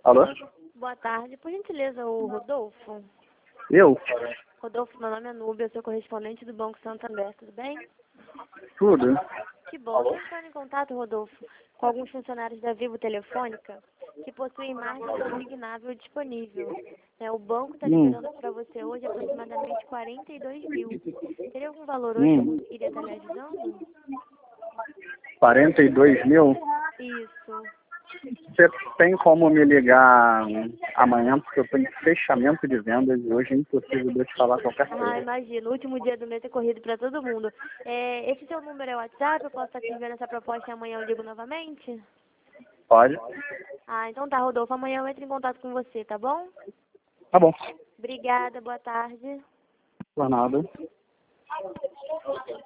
Alô? Boa tarde. Por gentileza, o Rodolfo? Eu? Rodolfo, meu nome é Núbia, eu sou correspondente do Banco Santander, tudo bem? Tudo? Que bom. Estou entrando em contato, Rodolfo, com alguns funcionários da Vivo Telefônica que possuem margem consignável disponível. O banco está liberando para você hoje aproximadamente 42 mil. Teria algum valor hoje que iria estar lhe ajudando? 42 mil? Isso. Você tem como me ligar amanhã, porque eu estou em fechamento de vendas e hoje é impossível de eu te falar qualquer coisa. Ah, imagino. O último dia do mês é corrido para todo mundo. Esse seu número é o WhatsApp? Eu posso estar te enviando essa proposta e amanhã eu ligo novamente? Pode? Ah, então tá, Rodolfo. Amanhã eu entro em contato com você, tá bom? Tá bom. Obrigada, boa tarde. Por nada.